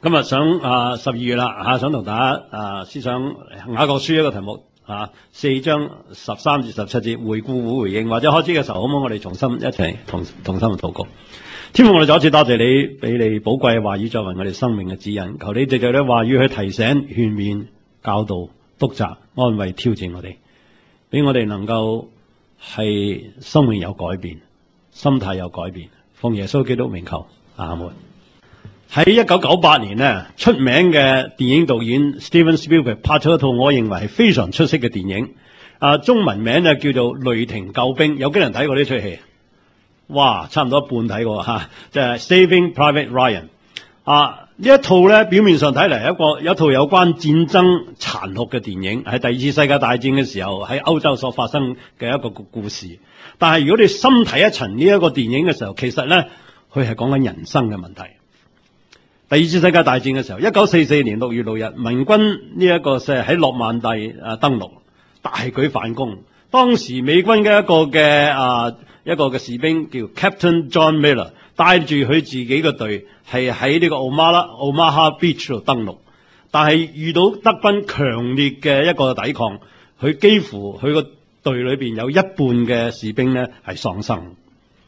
今日想12月啦想同大家思想雅各書一個題目4章13至17節回顧會回應，或者開始嘅時候，好唔好我哋重新一齊同心去禱告。天父，我哋再一次多謝你，俾你寶貴嘅話語作為我哋生命嘅指引。求你藉着啲話語去提醒、勸勉、教導、督責、安慰、挑戰我哋，俾我哋能夠係生命有改變，心態有改變。奉耶穌基督名求，阿門。喺1998年呢，出名嘅電影導演 Steven Spielberg 拍出一套我認為係非常出色嘅電影，中文名呢叫做《雷霆救兵》。有幾人睇過呢出戲？哇，差唔多一半睇過就係 Saving Private Ryan。呢一套呢，表面上睇嚟係一套有關戰爭殘酷嘅電影，係第二次世界大戰嘅時候喺歐洲所發生嘅一個故事。但係如果你深睇一層呢一個電影嘅時候，其實呢，佢係講緊人生嘅問題。第二次世界大戰嘅時候，1944年6月6日，民軍呢一個喺諾曼第登陸，大舉反攻。當時美軍嘅一個嘅士兵叫 Captain John Miller， 帶住佢自己嘅隊係喺呢個 Omaha Beach 度登陸，但係遇到德軍強烈嘅一個抵抗，佢幾乎佢個隊裏邊有一半嘅士兵呢係喪生。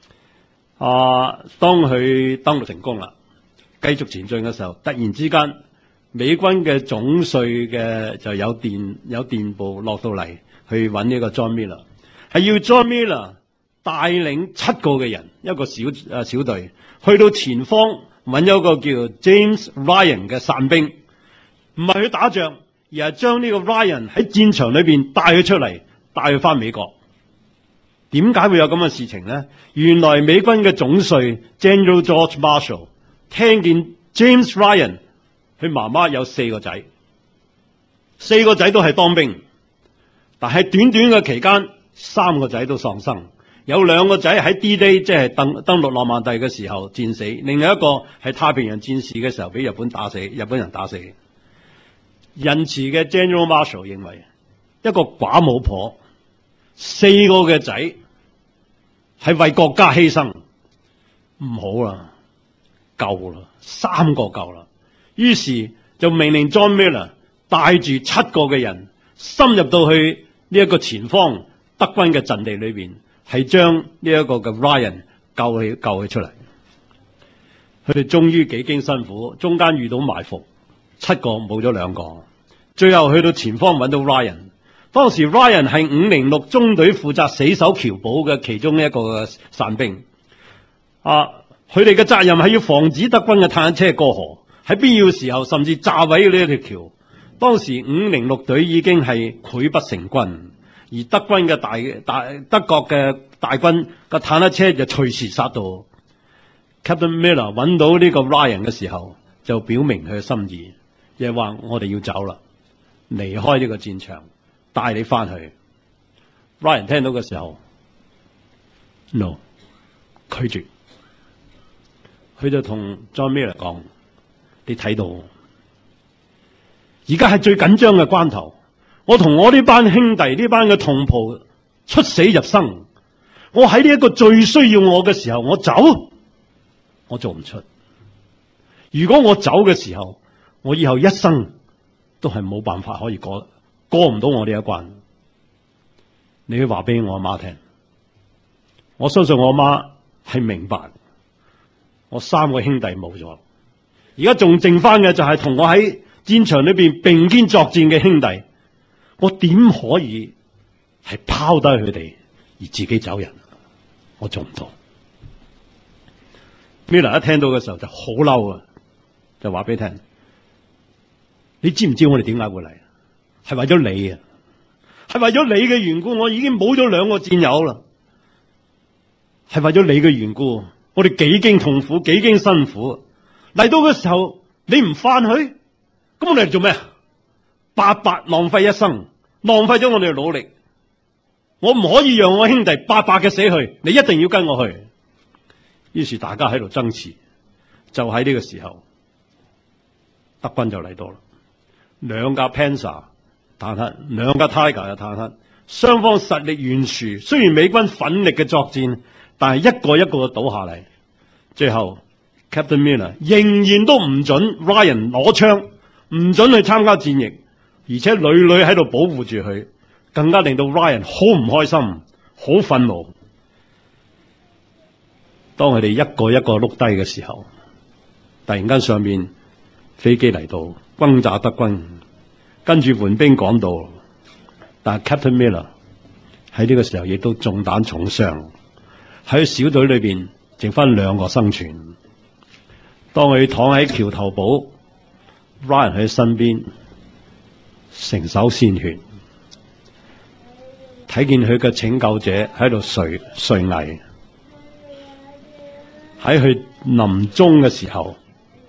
當佢登陸成功啦，繼續前進嘅時候，突然之間美軍嘅總帥嘅就有電報落到嚟，去揾呢個 John Miller， 係要 John Miller 帶領7個嘅人，一個小隊去到前方揾咗個叫 James Ryan 嘅傘兵，唔係去打仗，而係將呢個 Ryan 喺戰場裏邊帶佢出嚟，帶佢翻美國。點解會有咁嘅事情呢？原來美軍嘅總帥 General George Marshall 聽見 James Ryan 佢媽媽有4個仔，4個仔都係當兵，但係短短嘅期間3個仔都喪生，有2個仔喺 D-Day 即係登陸諾曼第嘅時候戰死，另外一個係太平洋戰事嘅時候俾日本人打死。仁慈嘅 General Marshall 認為一個寡母婆4個嘅仔係為國家犧牲，唔好啦，夠啦，3個夠啦。於是就命令 John Miller 帶住7個嘅人深入到去呢一個前方德軍嘅陣地裏邊，係將呢一個嘅 Ryan 救佢出嚟。佢哋終於幾經辛苦，中間遇到埋伏，7個冇咗2個，最後去到前方揾到 Ryan。當時 Ryan 係506中隊負責死守橋堡嘅其中一個嘅傘兵。佢哋嘅責任係要防止德軍嘅坦克車過河，喺必要時候甚至炸毀呢一條橋。當時506隊已經係潰不成軍，而德軍嘅德國嘅大軍嘅坦克車就隨時殺到。Captain Miller 揾到呢個 Ryan 嘅時候，就表明佢嘅心意，亦係話我哋要走啦，離開呢個戰場，帶你翻去。Ryan 聽到嘅時候 ，no， 拒絕。佢就同 John Miller 講：你睇到，而家係最緊張嘅關頭，我同我呢班兄弟呢班嘅同袍出死入生，我喺呢一個最需要我嘅時候，我走，我做唔出。如果我走嘅時候，我以後一生都係冇辦法可以過唔到我呢一關。你要話俾我阿媽聽，我相信我阿媽係明白。我3個兄弟冇咗，而家仲剩翻嘅就係同我喺戰場裏邊並肩作戰嘅兄弟，我點可以係拋低佢哋而自己走人？我做唔到。Miller 一聽到嘅時候就好嬲啊，就話俾你聽：你知唔知我哋點解會嚟？係為咗你啊！係為咗你嘅緣故，我已經冇咗2個戰友啦。係為咗你嘅緣故。我哋幾經痛苦，幾經辛苦嚟到嘅時候，你唔翻去，咁我哋嚟做咩？白白浪費一生，浪費咗我哋嘅努力。我唔可以讓我兄弟白白嘅死去，你一定要跟我去。於是大家喺度爭持，就喺呢個時候，德軍就嚟到啦，2架 Panzer 坦克，2架 Tiger 嘅坦克，雙方實力懸殊。雖然美軍奮力嘅作戰，但係一個一個倒下嚟，最後 Captain Miller 仍然都唔准 Ryan 攞槍，唔准去參加戰役，而且屢屢喺度保護住佢，更加令到 Ryan 好唔開心，好憤怒。當佢哋一個一個碌低嘅時候，突然間上面飛機嚟到轟炸德軍，跟住援兵趕到，但係 Captain Miller 喺呢個時候亦都中彈重傷，喺小隊裏邊剩翻2個生存。當佢躺喺橋頭堡 ，Ryan 喺身邊，成手鮮血，睇見佢嘅拯救者喺度垂危。喺佢臨終嘅時候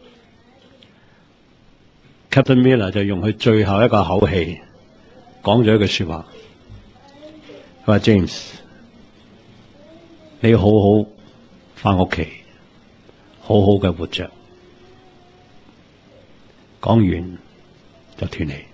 ，Captain Miller 就用佢最後一個口氣講咗一句說話，佢話 James， 你好好返屋企，好好嘅活着。講完就斷氣。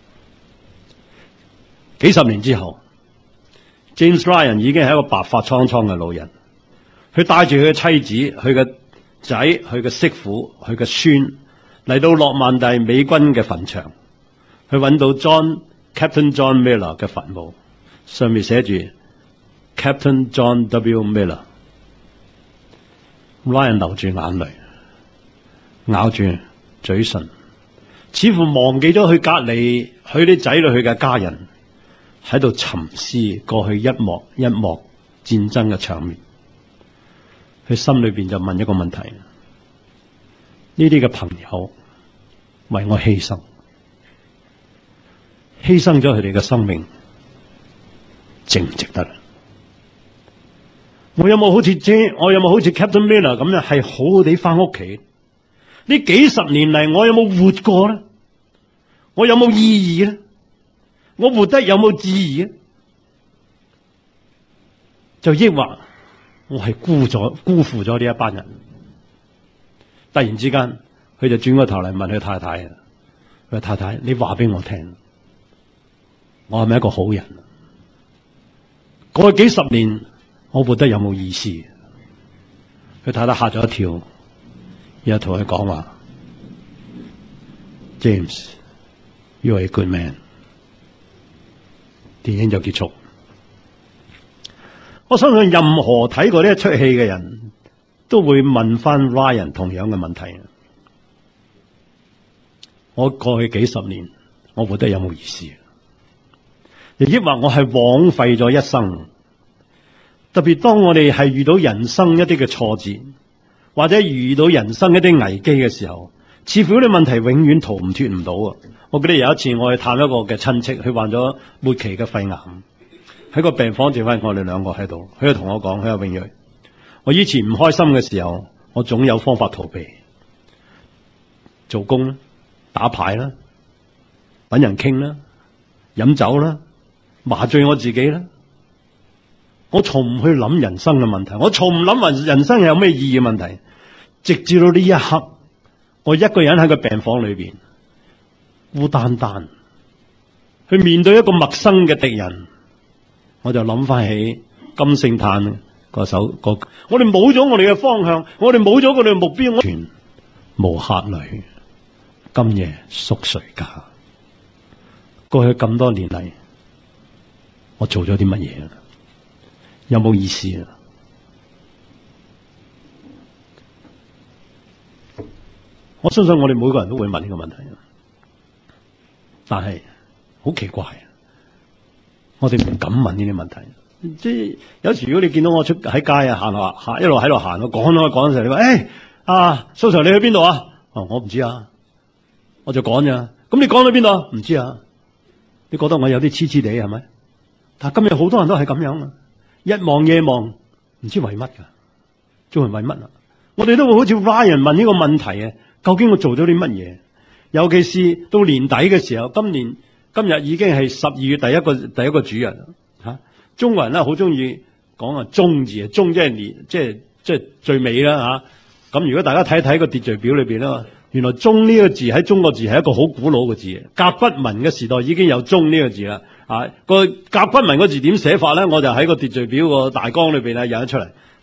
幾十年之後 ，James Ryan 已經係一個白髮蒼蒼嘅老人。佢帶住佢嘅妻子、佢嘅仔、佢嘅媳婦、佢嘅孫嚟到諾曼第美軍嘅墳場，去揾到 Captain John Miller 嘅墳墓，上面寫住 Captain John W. Miller。Ryan 流住眼淚，咬住嘴唇，似乎忘記咗佢隔離佢啲仔女、佢嘅家人喺度沉思過去一幕一幕戰爭嘅場面。佢心裏邊就問一個問題：呢啲嘅朋友為我犧牲咗佢哋嘅生命，值唔值得？我有冇好似 Captain Miller 咁樣係好好地翻屋企？呢幾十年嚟，我有冇活過咧？我有冇意義咧？我活得有冇意義咧？就抑或我係辜負咗呢一班人？突然之間，佢就轉個頭嚟問佢太太：佢話太太，你話俾我聽，我係咪一個好人？過去幾十年，我活得有冇意思？佢太太嚇咗一跳，然後同佢講話 ：James， you are a good man。電影就結束。我相信任何睇過呢一出戲嘅人都會問翻 Ryan 同樣嘅問題。我過去幾十年，我活得有冇意思？亦抑或我係枉費咗一生？特別當我哋係遇到人生一啲嘅挫折，或者遇到人生一啲危機嘅時候，似乎呢啲問題永遠逃唔脫唔到啊！我記得有一次我去探一個嘅親戚，佢患咗末期嘅肺癌，喺個病房剩翻我哋2個喺度，佢就同我講：佢話永瑞，我以前唔開心嘅時候，我總有方法逃避，做工啦、打牌啦、搵人傾啦、飲酒啦、麻醉我自己啦。我從唔去諗人生嘅問題，我從唔諗人生有咩意義嘅問題，直至到呢一刻，我一個人喺個病房裏邊，孤單單去面對一個陌生嘅敵人，我就諗翻起金聖嘆嗰首歌，我哋冇咗我哋嘅方向，我哋冇咗我哋嘅目標，全無客旅，今夜宿誰家？過去咁多年嚟，我做咗啲乜嘢？有冇意思啊？我相信我哋每個人都會問呢個問題，但係好奇怪，我哋唔敢問呢啲問題。即係有時如果你見到我喺街啊，行一路喺度行，我講嗰陣時，你話蘇 Sir 你去邊度啊？我唔知啊，我就講咋。咁你講去邊度啊？唔知啊。你覺得我有啲痴痴地係咪？但係今日好多人都係咁樣啊。日望夜望，唔知為乜噶，做人為乜啊？我哋都會好似 Ryan 問呢個問題啊，究竟我做咗啲乜嘢？尤其是到年底嘅時候，今日已經係12月第一個主日吓。中國人咧好中意講中字，中即係年，即係最尾啦吓。咁如果大家睇睇個秩序表裏邊咧，原來中呢個字喺中國字係一個好古老嘅字，甲骨文嘅時代已經有中呢個字啦。個甲骨文個字點寫法咧？我就喺個秩序表個大綱裏邊印咗出嚟吓。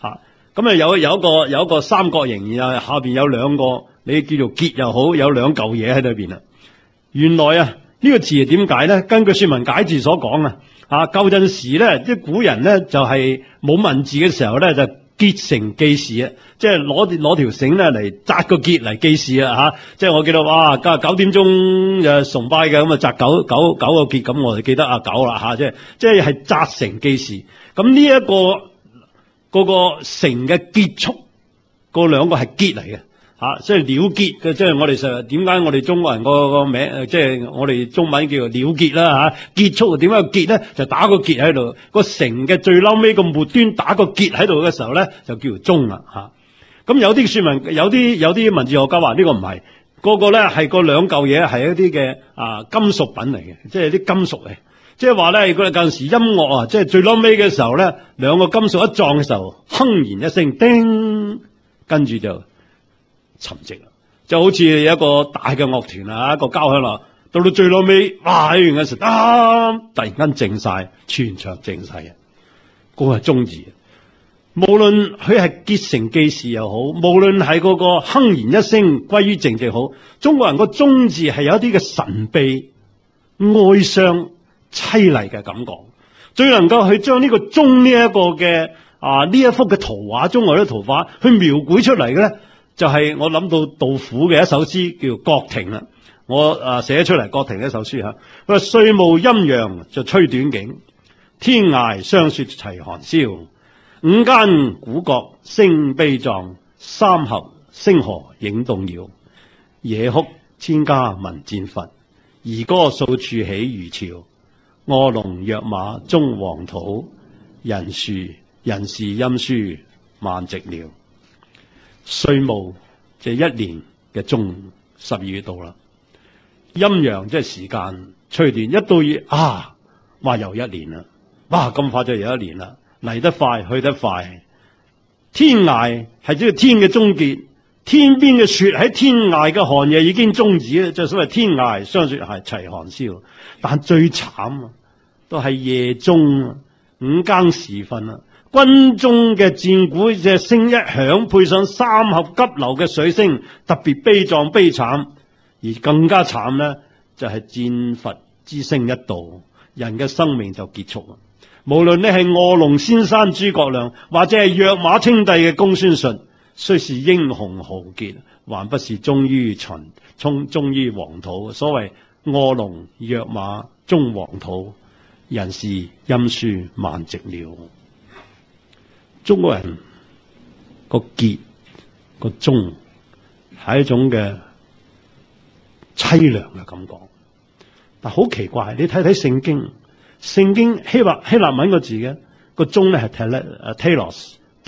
咁啊有一個三角形，然後下邊有兩個，你叫做結又好，有兩嚿嘢喺裏邊啦。原來啊呢個字係點解咧？根據說文解字所講舊陣時咧，啲古人咧就係冇文字嘅時候咧，就結繩記事啊，即係攞條繩咧嚟紮個結嚟記事啊。即係我記得哇，今日9點鐘就崇拜嘅，咁啊紮九個結，咁我就記得9啦即係紮繩記事。咁呢一個繩嘅結束，嗰兩個係結嚟嘅。即係了結嘅，即係我哋實點解我哋中國人個名，即係我哋中文叫做了結啦結束點解個結咧？就打個結喺度，個繩嘅最嬲尾個末端打個結喺度嘅時候咧，就叫做終啦咁有啲說文，有啲文字學家話呢個唔係，個咧係個兩嚿嘢係一啲嘅金屬品嚟嘅，即係啲金屬嚟，即係話咧，嗰陣時音樂即係最嬲尾嘅時候咧，兩個金屬一撞嘅時候，哼然一聲，叮，跟住就沉寂啦，就好似一個大嘅樂團一個交響樂，到最後尾，哇！喺完嘅時候，突然間靜晒，全場靜晒嘅，嗰個係終字。無論佢係結繩記事又好，無論係嗰個哼然一聲歸於靜寂好，中國人個終字係有一啲嘅神秘、哀傷、淒厲嘅感覺，最能夠去將呢個終呢一個嘅呢一幅嘅圖畫，中國嘅圖畫去描繪出嚟嘅咧。就係我諗到杜甫嘅一首詩叫《國亭》啦，我寫出嚟《國亭》一首詩佢話歲暮陰陽就吹短景，天涯霜雪齊寒宵，五間鼓角聲悲壯，三峽星河影動搖。野哭千家聞戰伐，兒歌數處起如潮。臥龍躍馬終黃土，人事陰書萬寂寥。歲暮就係一年嘅終，12月到啦。陰陽即係時間吹斷，一到月話又一年啦，哇咁快就又一年啦，嚟得快去得快。天涯係即係天嘅終結，天邊嘅雪喺天涯嘅寒夜已經終止啦，就所謂天涯霜雪係齊寒宵。但最慘都係夜中5更時分軍中嘅戰鼓隻聲一響，配上三峽急流嘅水聲，特別悲壯悲慘。而更加慘呢，就係戰伐之聲一到，人嘅生命就結束。無論你係臥龍先生諸葛亮，或者係躍馬稱帝嘅公孫述，雖是英雄豪傑，還不是終於黃土。所謂臥龍躍馬終黃土，人事陰書萬寂寥。中國人個結個終係一種嘅淒涼嘅感覺，但好奇怪，你睇睇聖經希臘文個字嘅個終咧係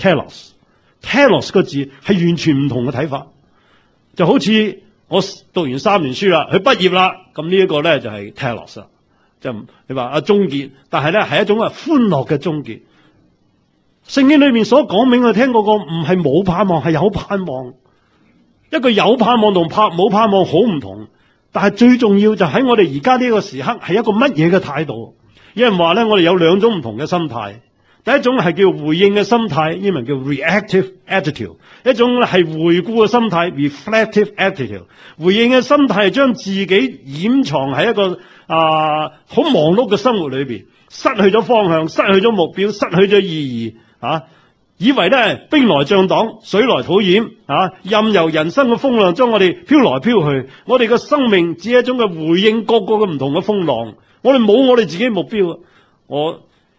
telos 個字係完全唔同嘅睇法，就好似我讀完3年書啦，佢畢業啦，咁呢一個咧就係 telos 啦，就你話終結，但係咧係一種歡樂嘅終結。聖經裏面所講明我聽嗰個唔係冇盼望，係有盼望。一個有盼望同冇盼望好唔同，但係最重要就喺我哋而家呢個時刻係一個乜嘢嘅態度。有人話咧，我哋有2種唔同嘅心態。第一種係叫回應嘅心態，英文叫 reactive attitude； 一種係回顧嘅心態 reflective attitude。回應嘅心態係將自己掩藏喺一個好忙碌嘅生活裏邊，失去咗方向，失去咗目標，失去咗意義。以為咧兵來將擋，水來土掩任由人生嘅風浪將我哋飄來飄去。我哋嘅生命只係一種嘅回應各個嘅唔同嘅風浪。我哋冇我哋自己目標。我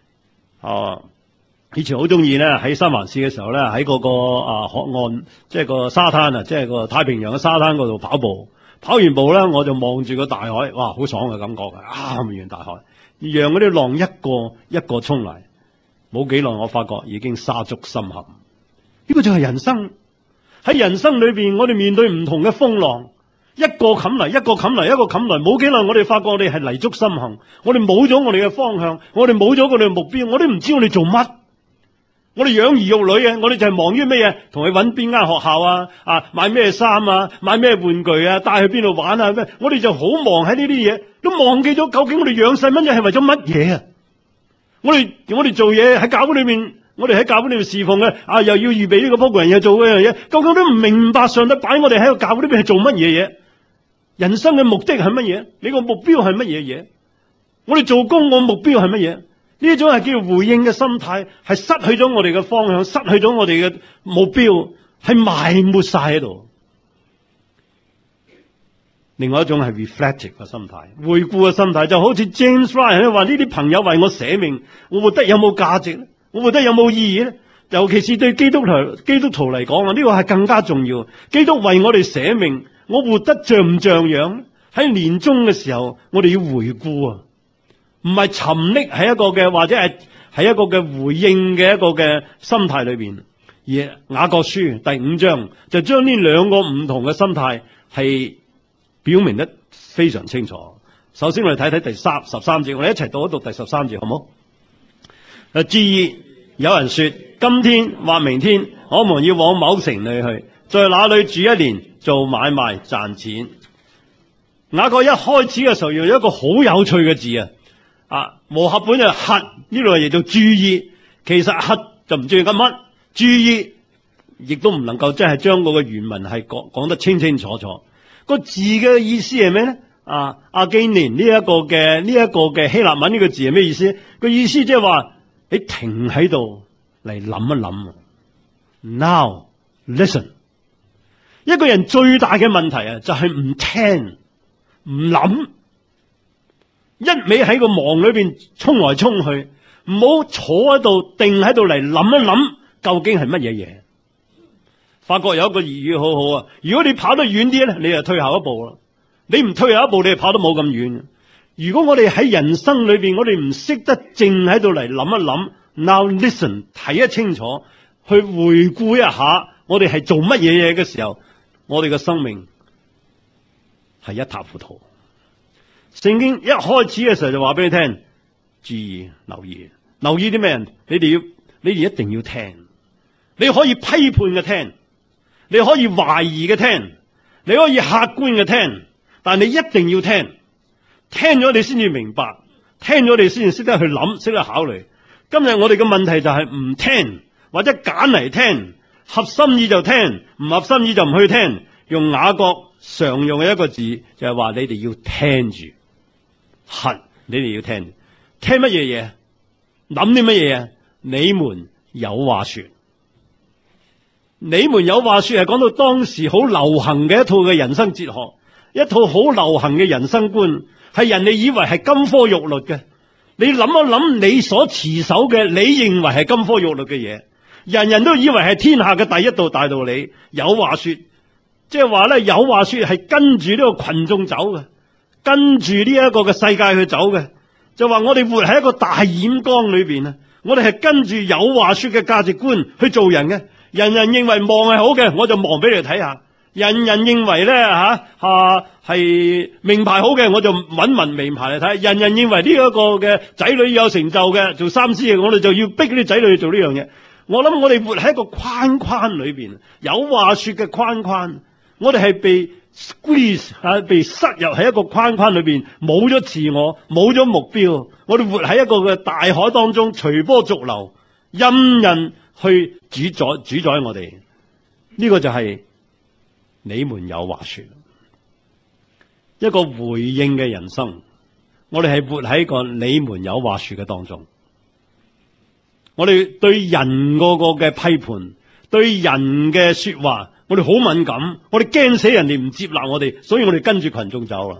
以前好中意咧喺三藩市嘅時候咧，喺嗰個河岸，即係個沙灘即係個太平洋嘅沙灘嗰度跑步。跑完步咧，我就望住個大海，哇，好爽嘅感覺望完大海，讓嗰啲浪一個一個衝嚟。冇幾耐，我發覺已經沙足深陷。呢個就係人生。喺人生裏邊，我哋面對唔同嘅風浪，一個冚嚟，一個冚嚟，一個冚嚟。冇幾耐，我哋發覺我哋係泥足深陷。我哋冇咗我哋嘅方向，我哋冇咗我哋嘅目標，我哋唔知我哋做乜。我哋養兒育女嘅，我哋就係忙於咩嘢？同佢揾邊間學校買咩衫買咩玩具帶去邊度玩咩？我哋就好忙喺呢啲嘢，都忘記咗究竟我哋養細蚊仔係為咗乜嘢啊？我哋做嘢喺教會裏面我哋喺教會裏面侍奉嘅，又要預備呢個 program， 又做嗰樣嘢，究竟都唔明白上帝擺我哋喺個教會裏邊係做乜嘢嘢？人生嘅目的係乜嘢？你個目標係乜嘢嘢？我哋做工個目標係乜嘢？呢種係叫回應嘅心態，係失去咗我哋嘅方向，失去咗我哋嘅目標，係埋沒晒喺度。另外一種係 reflective 嘅心態，回顧嘅心態，就好似 James Ryan 話：呢啲朋友為我捨命，我活得有冇價值咧？我活得有冇意義咧？尤其是對基督徒嚟講啊，呢個係更加重要。基督為我哋捨命，我活得像唔像樣咧？喺年終嘅時候，我哋要回顧啊，唔係沉溺喺一個嘅，或者係一個嘅回應嘅一個嘅心態裏邊。而雅各書第5章就將呢兩個唔同嘅心態係表明得非常清楚。首先我哋睇睇第13節，我哋一齊讀一讀第13節，好唔好？注意，有人說今天或明天我們要往某城裏去，在那裏住1年，做買賣賺錢。雅各一開始嘅時候用一個好有趣嘅字和合本就核，呢度亦叫注意，其實核就唔注意緊乜，注意亦都唔能夠真係將嗰個原文係講得清清楚楚。個字嘅意思係咩咧？阿基年呢一個嘅希臘文呢個字係咩意思？個意思即係話你停喺度嚟諗一諗。Now listen， 一個人最大嘅問題就係唔聽唔諗，一味喺個忙裏邊衝來衝去，唔好坐喺度定喺度嚟諗一諗究竟係乜嘢嘢。法國有一個粵語好好啊，如果你跑得遠啲咧，你就退後一步啦。你唔退後一步，你就跑得冇咁遠。如果我哋喺人生裏邊，我哋唔識得靜喺度嚟諗一諗 ，now listen， 睇得清楚，去回顧一下我哋係做乜嘢嘢嘅時候，我哋嘅生命係一塌糊塗。聖經一開始嘅時候就話俾你聽，注意留意啲咩人？你哋一定要聽，你可以批判嘅聽。你可以懷疑嘅聽，你可以客觀嘅聽，但你一定要聽，聽咗你先至明白，聽咗你先至識得去諗，識得考慮。今日我哋嘅問題就係唔聽，或者揀嚟聽，合心意就聽，唔合心意就唔去聽。用雅各常用嘅一個字就係話你哋要聽住，你哋要聽乜嘢嘢，諗啲乜嘢嘢？你們有話說。你們有話說係講到當時好流行嘅一套嘅人生哲學，一套好流行嘅人生觀，係人哋以為係金科玉律嘅。你諗一諗你所持守嘅，你認為係金科玉律嘅嘢，人人都以為係天下嘅第一道大道理。有話說，即係話咧，有話說係跟住呢個群眾走嘅，跟住呢一個嘅世界去走嘅。就話我哋活喺一個大染缸裏邊啊，我哋係跟住有話說嘅價值觀去做人嘅。人人認為忙係好嘅，我就忙俾你睇下；人人認為咧係名牌好嘅，我就揾名牌嚟睇；人人認為呢一個嘅仔女有成就嘅，做三師嘅，我哋就要逼啲仔女去做呢樣嘢。我諗我哋活喺一個框框裏邊，有話說嘅框框，我哋係被 squeeze 被塞入喺一個框框裏邊，冇咗自我，冇咗目標。我哋活喺一個嘅大海當中，隨波逐流，任人去主宰我哋。呢個就係你們有話說，一個回應嘅人生。我哋係活喺個你們有話說嘅當中。我哋對人個嘅批判，對人嘅說話，我哋好敏感，我哋驚死人哋唔接納我哋，所以我哋跟住群眾走啦。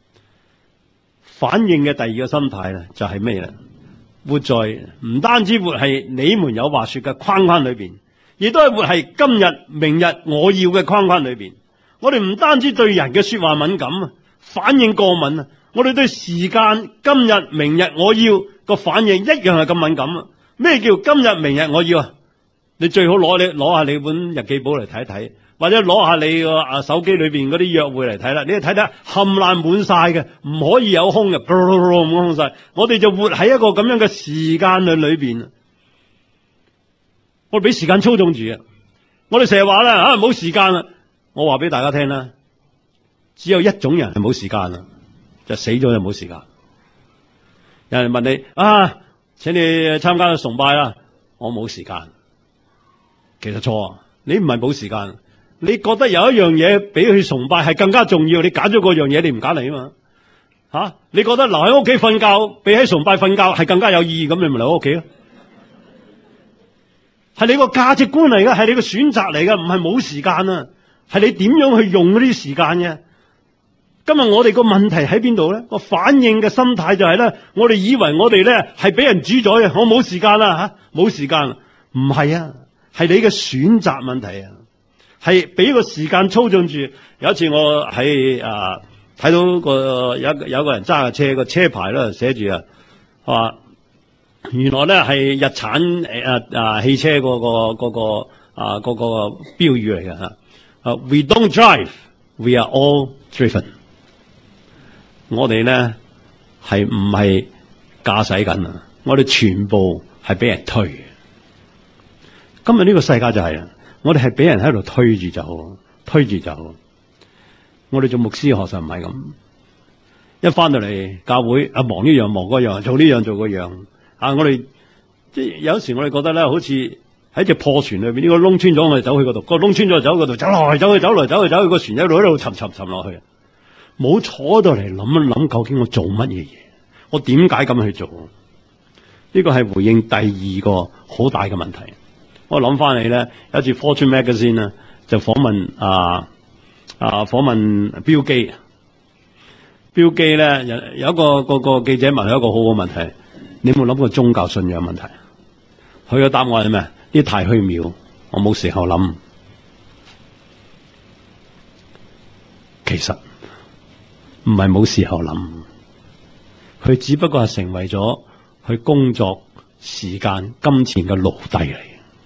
反應嘅第二個心態咧，就係咩咧？活在唔單止活係你們有話說嘅框框裏邊，亦都係活係今日明日我要嘅框框裏邊。我哋唔單止對人嘅說話敏感啊，反應過敏啊，我哋對時間今日明日我要個反應一樣係咁敏感啊。咩叫今日明日我要啊？你最好攞下你本日記簿嚟睇睇，或者攞下你個手機裏邊嗰啲約會嚟睇啦。你睇睇冚爛滿晒嘅，唔可以有空嘅，咁空晒。我哋就活喺一個咁樣嘅時間裏邊，我哋俾時間操縱住啊！我哋成日話啦，冇時間啦。我話俾大家聽啦，只有一種人係冇時間啦，就死咗就冇時間。有人問你請你參加崇拜啦。 我冇時間。其實錯啊！你唔係冇時間，你覺得有一樣嘢比佢崇拜係更加重要，你揀咗嗰樣嘢，你唔揀嚟啊嘛？你覺得留喺屋企瞓覺比喺崇拜瞓覺係更加有意義，咁你咪留喺屋企咯。係你個價值觀嚟㗎，係你個選擇嚟㗎，唔係冇時間啊！係你點樣去用嗰啲時間嘅？今日我哋個問題喺邊度咧？個反應嘅心態就係咧，我哋以為我哋咧係俾人主宰嘅，我冇時間啦冇時間，唔係啊，係你嘅選擇問題啊，係俾個時間操縱住。有一次我喺睇到有個人揸架車，個車牌咧寫住話原來咧係日產汽車嗰個標語嚟嘅We don't drive, we are all driven。我哋咧係唔係駕駛緊啊？我哋全部係俾人推嘅。今日呢個世界就係啦，我哋係俾人喺度推住走。我哋做牧師學實唔係咁，一翻到嚟教會忙呢樣忙嗰樣，做呢樣做嗰樣我哋即係有時我哋覺得咧，好似喺隻破船裏邊，呢個窿穿咗，我哋走去嗰度；個窿穿咗，走嗰度，走來走去，個船一路沉落去。冇坐到嚟諗一諗，究竟我做乜嘢？我點解咁去做？呢個係回應第二個好大嘅問題。我諗翻嚟咧，有一次 Fortune Magazine 呢就訪問訪問標基。標基咧有一個記者問佢一個好好問題：你有冇諗過宗教信仰問題？佢嘅答案係咩？呢太虛渺，我冇時候諗。其實唔係冇時候諗，佢只不過係成為咗佢工作時間、金錢嘅奴隸嚟。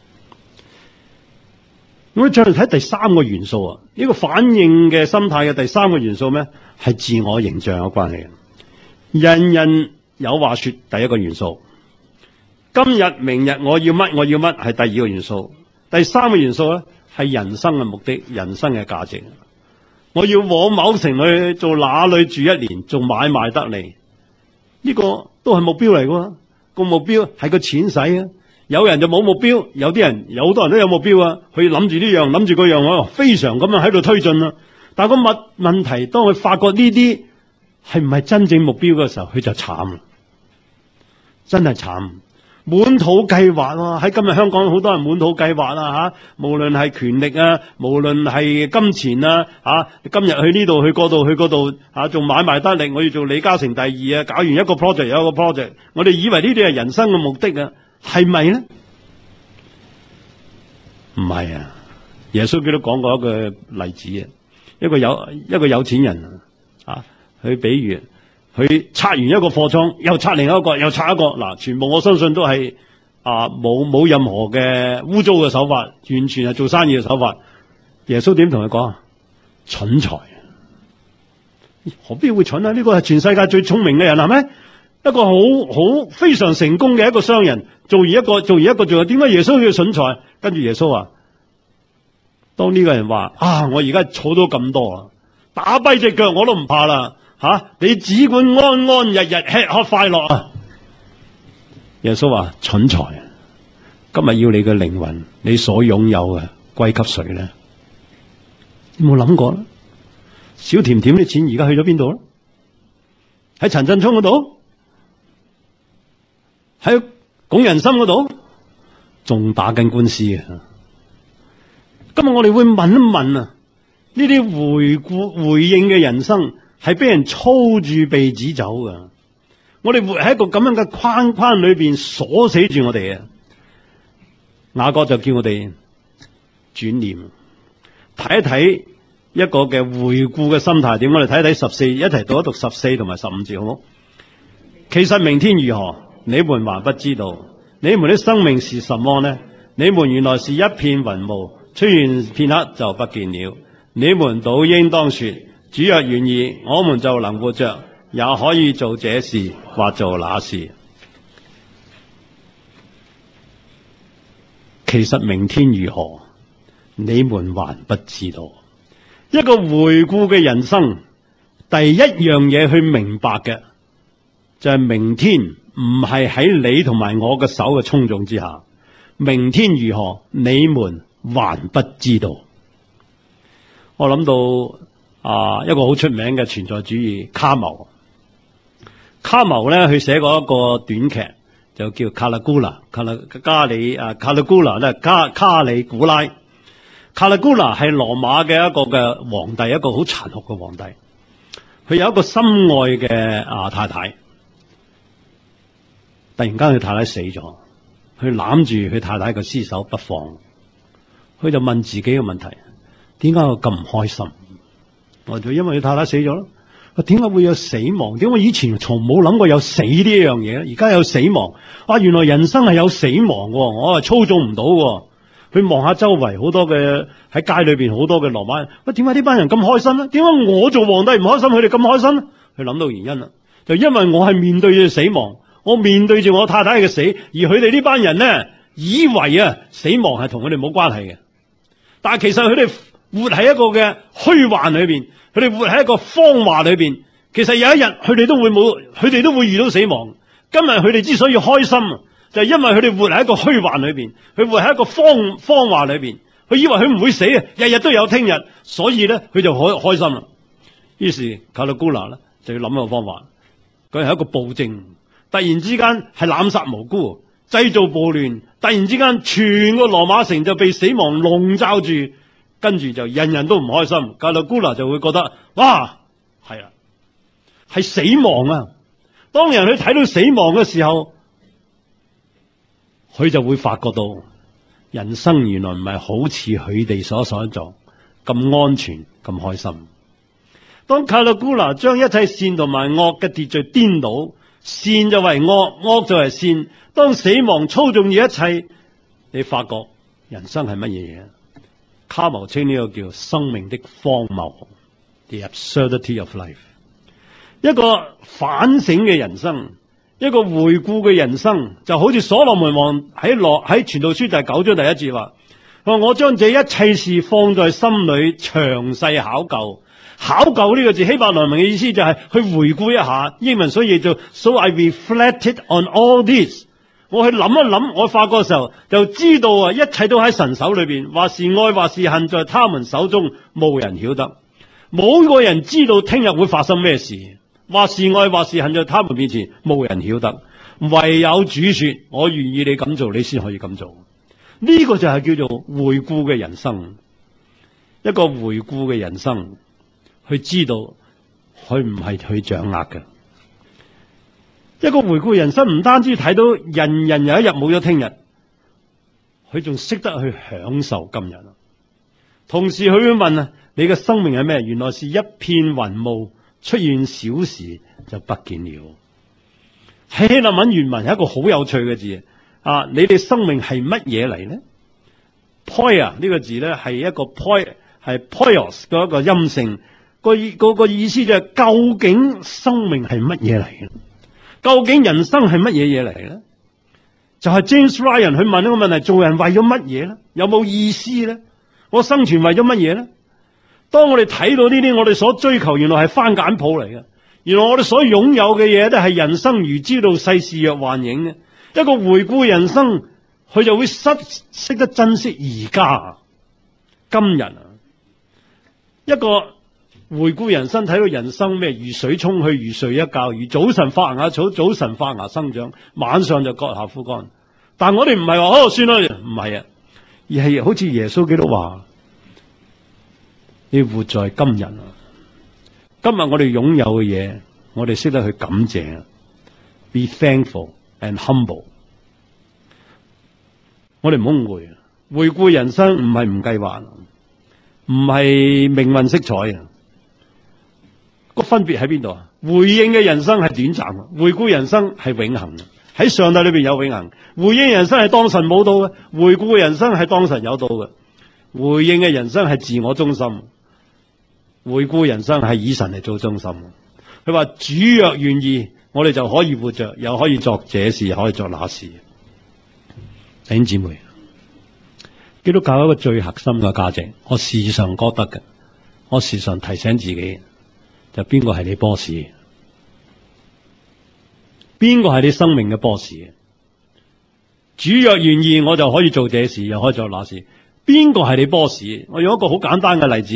我哋再嚟睇第三個元素呢個反應嘅心態嘅第三個元素咩？係自我形象有關係嘅。人人有話說，第一個元素。今日、明日我要乜係第二個元素。第三個元素咧係人生嘅目的、人生嘅價值。我要往某城去做，哪裏住一年，做買賣得利，呢個都係目標嚟㗎。個目標係個錢使啊。有人就冇目標，有好多人都有目標佢諗住呢樣諗住嗰樣，非常咁樣喺度推進啊。但係個問題，當佢發覺呢啲係唔係真正目標嘅時候，佢就慘啦，真係慘。滿肚計劃喺今日香港好多人滿肚計劃無論係權力無論係金錢今日去呢度去嗰度去嗰度做買賣得利，我要做李嘉誠第二搞完一個 project 有一個 project， 我哋以為呢啲係人生嘅目的係咪呢？唔係啊！耶穌基督講過一個例子一個有錢人佢比喻佢拆完一個貨倉，又拆另一個，又拆一個，全部我相信都係冇任何嘅污糟嘅手法，完全係做生意嘅手法。耶穌點同佢講？蠢材，何必會蠢啊？呢個係全世界最聰明嘅人係咩？一個好非常成功嘅一個商人，做完一個，點解耶穌叫蠢材？跟住耶穌話：當呢個人話我而家儲到咁多打跛隻腳我都唔怕啦。你只管安安日日吃喝快樂啊！耶穌話：蠢材，今日要你嘅靈魂，你所擁有嘅歸給誰咧？你冇諗過咧？小甜甜啲錢而家去咗邊度咧？喺陳振聰嗰度，喺龔仁心嗰度，仲打緊官司啊！今日我哋會問一問呢啲回應嘅人生係俾人操住鼻子走㗎。我哋活喺一個咁樣嘅框框裏邊鎖死住我哋雅各就叫我哋轉念，睇一睇一個嘅回顧嘅心態點。我哋睇一睇14，一齊讀一讀14同埋15節好唔好？其實明天如何，你們還不知道。你們的生命是什麼呢？你們原來是一片雲霧，吹完片刻就不見了。你們倒應當說：主若願意，我們就能活着，也可以做這事或做那事。其實明天如何，你們還不知道。一個回顧嘅人生，第一樣嘢去明白嘅就係明天唔係喺你同埋我嘅手嘅衝動之下， 明天如何，你們還不知道。我諗到一個好出名嘅存在主義卡繆。卡繆咧，佢寫過一個短劇，就叫卡里古拉。卡里古拉咧，卡里古拉。卡里古拉係羅馬嘅一個嘅皇帝，一個好殘酷嘅皇帝。佢有一個心愛嘅太太，突然間佢太太死咗，佢攬住佢太太嘅屍首不放，佢就問自己嘅問題：點解我咁唔開心？我就因為佢太太死咗咯。點解會有死亡？點解以前從冇諗過有死呢樣嘢咧？而家有死亡，原來人生係有死亡嘅，我係操縱唔到嘅。佢望下周圍好多嘅喺街裏邊好多嘅羅馬人，點解呢班人咁開心咧？點解我做皇帝唔開心，佢哋咁開心咧？佢諗到原因啦，就因為我係面對住死亡，我面對住我太太嘅死，而佢哋呢班人咧以為死亡係同佢哋冇關係嘅，但係其實佢哋活喺一個嘅虛幻裏邊，佢哋活喺一個謊話裏邊。其實有一日佢哋都會遇到死亡。今日佢哋之所以開心，就係因為佢哋活喺一個虛幻裏邊，佢活喺一個謊話裏邊，佢以為佢唔會死啊，日日都有聽日，所以咧佢就開心啦。於是卡里古拉咧就要諗一個方法，佢係一個暴政，突然之間係濫殺無辜，製造暴亂，突然之間全個羅馬城就被死亡籠罩住，跟住就人人都唔開心。卡里古拉就會覺得哇，係啦，係死亡啊！當人去睇到死亡嘅時候，佢就會發覺到人生原來唔係好似佢哋所想像咁安全咁開心。當卡里古拉將一切善同埋惡嘅秩序顛倒，善就為惡，惡就為善，當死亡操縱住一切，你發覺人生係乜嘢嘢？卡繆稱呢個叫生命的荒謬 ，the absurdity of life。一個反省嘅人生，一個回顧嘅人生，就好似所羅門王喺傳道書第9章第1節話：我將這一切事放在心裏，詳細考究。考究呢個字希伯來文嘅意思就係去回顧一下，英文所以叫做 So I reflected on all this。我去諗一諗，我發覺嘅時候就知道一切都喺神手裏邊，或是愛或是恨，在他們手中，無人曉得。冇個人知道聽日會發生咩事。或是愛或是恨，在他們面前無人曉得，唯有主說：我願意你咁做，你先可以咁做。呢個就係叫做回顧嘅人生。一個回顧嘅人生，去知道佢唔係去掌握嘅。一個回顧人生唔單止睇到人人有一日冇咗聽日，佢仲識得去享受今日。同時佢會問你嘅生命係咩？原來是一片雲霧，出現小時就不見了。希臘文原文係一個好有趣嘅字你哋生命係乜嘢嚟呢？ Poia 呢個字咧係一個 poios 嘅一個陰性，個意思就係究竟生命係乜嘢嚟嘅？究竟人生係乜嘢嘢嚟咧？就係 James Ryan 去問一個問題：做人為咗乜嘢咧？有冇意思咧？我生存為咗乜嘢咧？當我哋睇到呢啲，我哋所追求原來係番簡譜嚟嘅。原來我哋所擁有嘅嘢都係人生如知道世事若幻影嘅。一個回顧人生，佢就會識得珍惜而家今日。一個回顧人生，睇到人生咩？如水沖去，如睡一覺，如早晨發芽草，早晨發芽生長，晚上就割下枯乾。但我哋唔係話算啦，唔係而係好似耶穌基督話：你活在今日今日我哋擁有嘅嘢，我哋識得去感謝。Be thankful and humble。我哋唔好誤會，回顧人生唔係唔計劃，唔係命運色彩個分別喺邊度？回應嘅人生係短暫，回顧人生係永恆。喺上帝裏邊有永恆。回應人生係當神冇到嘅，回顧嘅人生係當神有到嘅。回應嘅人生係自我中心，回顧人生係以神嚟做中心。佢話主若願意，我哋就可以活着，又可以作這事，可以作那事。弟兄姊妹，基督教一個最核心嘅價值，我時常覺得嘅，我時常提醒自己，就邊個係你 boss？ 邊個係你生命嘅 boss？ 主若願意，我就可以做這事，又可以做那事。邊個係你 boss？ 我用一個好簡單嘅例子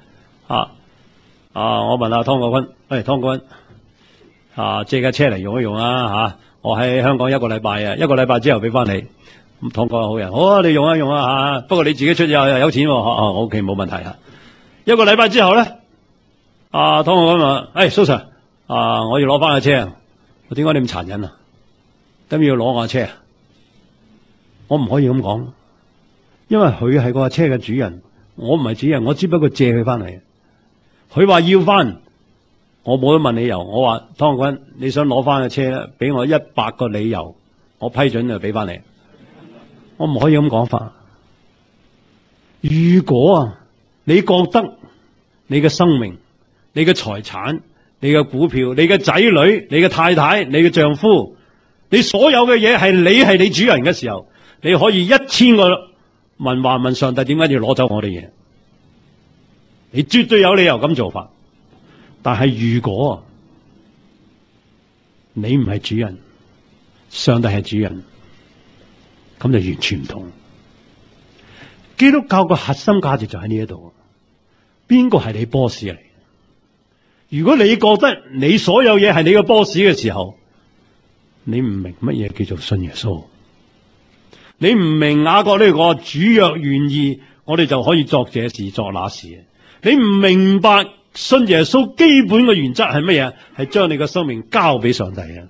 我問下湯國軍，湯國軍借架車嚟用一用我喺香港一個禮拜之後俾翻你。咁湯國軍好人，好啊，你用一用不過你自己出有錢，OK 冇問題一個禮拜之後咧，湯國軍話：蘇 Sir，我要攞翻架車，我點解你咁殘忍咁要攞我架車我唔可以咁講，因為佢係嗰架車嘅主人，我唔係主人，我只不過借佢翻嚟。佢話要翻，我冇得問理由。我話湯國軍，你想攞翻架車，俾我100個理由，我批准就俾翻你。我唔可以咁講法。如果你覺得你嘅生命、你嘅財產、你嘅股票、你嘅仔女、你嘅太太、你嘅丈夫，你所有嘅嘢係你主人嘅時候，你可以1000個問話問上帝點解要攞走我哋嘢？你絕對有理由咁做法。但係如果你唔係主人，上帝係主人，咁就完全唔同。基督教個核心價值就喺呢一度。邊個係你 boss 嚟？如果你覺得你所有嘢係你個 boss 嘅時候，你唔明乜嘢叫做信耶穌。你唔明雅各呢個主若願意，我哋就可以作這事作那事。你唔明白信耶穌基本嘅原則係乜嘢？係將你嘅生命交俾上帝啊！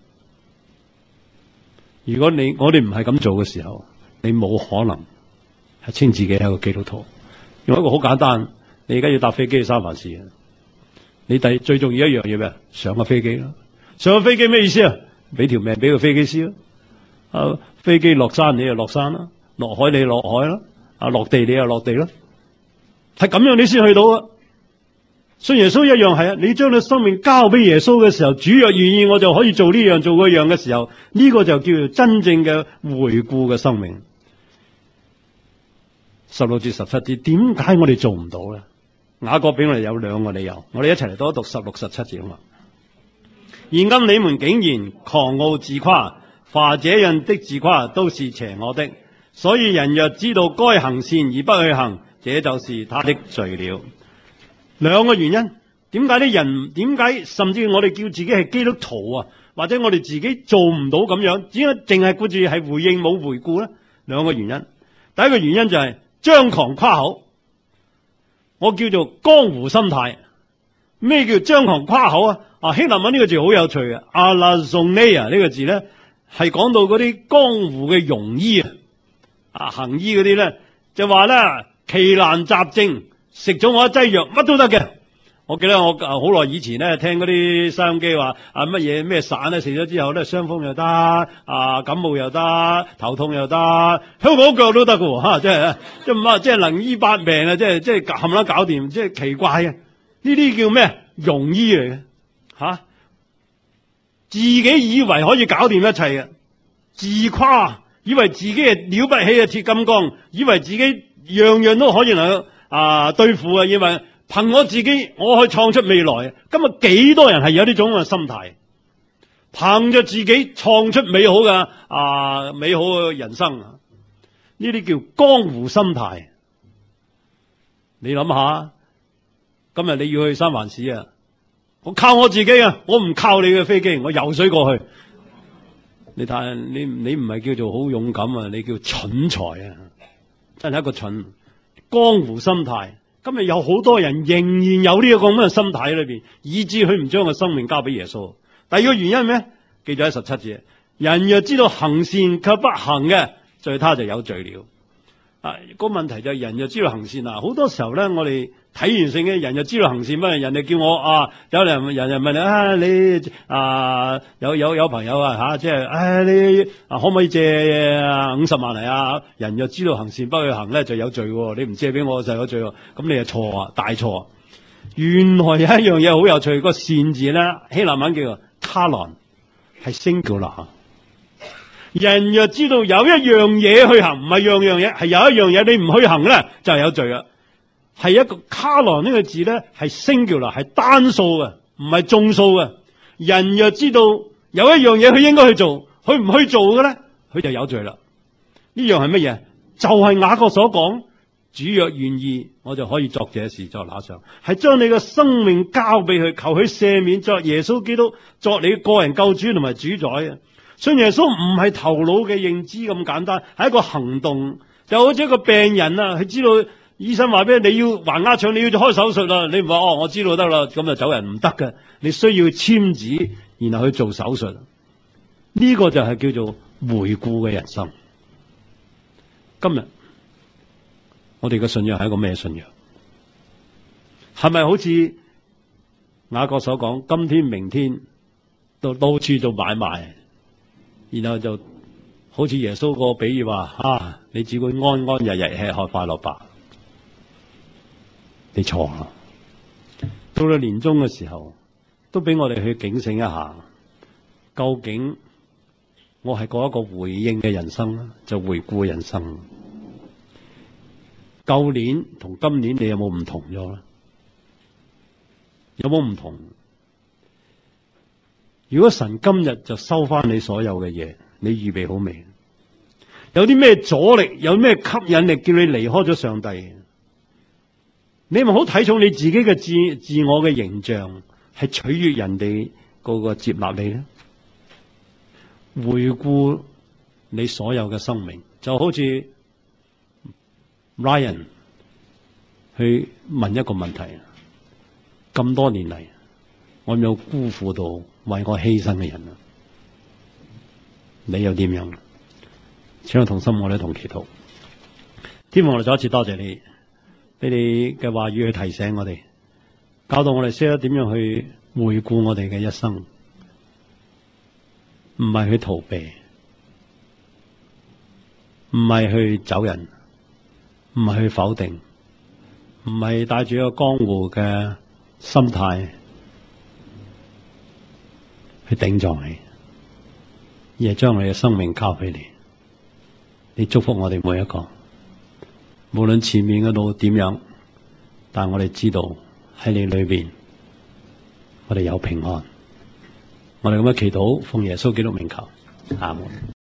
如果我哋唔係咁做嘅時候，你冇可能係稱自己係一個基督徒。用一個好簡單，你而家要搭飛機去三藩市，你最重要一樣嘢咩？上個飛機啦。上個飛機咩意思啊？俾條命俾個飛機師咯。飛機落山你就落山啦，落海你落海啦，落地你就落地啦。係咁樣你先去到啊！信耶穌一樣係你將你生命交俾耶穌嘅時候，主若願意，我就可以做呢樣做嗰樣嘅時候，呢個就叫做真正嘅回顧嘅生命。16至17節，點解我哋做唔到咧？雅各俾我哋有2個理由，我哋一齊嚟讀16、17節啊嘛。現今你們竟然狂傲自誇，凡這樣的自誇都是邪惡的。所以人若知道該行善而不去行，這就是他的罪了。2個原因，點解甚至我哋叫自己係基督徒或者我哋自己做唔到咁樣，只係淨係顧住係回應冇回顧咧？2個原因，第一個原因就係張狂誇口，我叫做江湖心態。咩叫張狂誇口希臘文呢個字好有趣嘅，alazoneia 呢個字咧係講到嗰啲江湖嘅庸醫行醫嗰啲咧，就話咧奇難雜症。食咗我一劑藥，乜都得嘅。我記得我好耐以前咧，聽嗰啲收音機話乜嘢咩散咧，食咗之後咧，傷風又得，感冒又得，頭痛又得，香港腳都得嘅，即係能醫百病啊！即係冚唪唥搞掂，即係奇怪嘅。呢啲叫咩？庸醫嚟嘅自己以為可以搞掂一切嘅，自誇，以為自己係了不起嘅鐵金剛，以為自己樣樣都可以能夠對付以為憑我自己我可以創出未來。今日幾多人係有呢種嘅心態，憑着自己創出美好嘅人生。呢啲叫江湖心態。你諗下，今日你要去三藩市我靠我自己我唔靠你嘅飛機，我游水過去。你睇你唔係叫做好勇敢你叫蠢材真係一個蠢。江湖心態，今日有好多人仍然有呢一個咁嘅心態喺裏邊，以致佢唔將個生命交俾耶穌。第二個原因係咩？記住喺17節，人若知道行善卻不行嘅，罪他就有罪了。個問題就係人若知道行善好多時候咧，我哋睇完聖經，人就知道行善乜？人哋叫我有人問你有朋友即係你可唔可以借50萬嚟人若知道行善不去行咧，就有罪喎。你唔借俾我就有罪喎。咁你係錯大錯。原來有一樣嘢好有趣，個善字咧希臘文叫做 kanon， 係 singular。人若知道有一樣嘢去行，唔係樣樣嘢，係有一樣嘢你唔去行咧，就係有罪啦。係一個卡羅呢個字咧，係 singular， 係單數嘅，唔係眾數嘅。人若知道有一樣嘢佢應該去做，佢唔去做嘅咧，佢就有罪啦。 呢樣係乜嘢？就係雅各所講，主若願意，我就可以作這事作那上，係將你嘅生命交俾佢，求佢赦免，作耶穌基督作你個人救主同埋主宰啊！信耶穌唔係頭腦嘅認知咁簡單，係一個行動。就好似一個病人啊，佢知道醫生話俾你要橫壓腸，你要開手術啦，你唔話哦，我知道得啦，咁就走人，唔得嘅，你需要簽紙，然後去做手術。呢個就係叫做回顧嘅人生。今日我哋嘅信仰係一個咩信仰？係咪好似雅各所講，今天明天到處做買賣，然後就好似耶穌個比喻話你只管安安日日吃喝快樂吧。你錯啦！到咗年終嘅時候，都俾我哋去警醒一下，究竟我係過一個回應嘅人生啦，就回顧人生。舊年同今年你有冇唔同咗咧？有冇唔同？如果神今日就收翻你所有嘅嘢，你預備好未？有啲咩阻力，有咩吸引力叫你離開咗上帝？你咪好睇重你自己嘅自我嘅形象，係取悅人哋個接納你咧？回顧你所有嘅生命，就好似 Ryan 去問一個問題：咁多年嚟，我有冇辜負到為我犧牲嘅人啊？你又點樣？請我同心，我哋同祈禱。天父，我哋再一次多謝你，俾你嘅話語去提醒我哋，教導我哋識得點樣去回顧我哋嘅一生，唔係去逃避，唔係去走人，唔係去否定，唔係帶住一個江湖嘅心態去頂撞你，而係將你嘅生命交俾你。你祝福我哋每一個，無論前面嘅路點樣，但我哋知道喺你裏邊，我哋有平安。我哋咁樣祈禱，奉耶穌基督名求，阿門。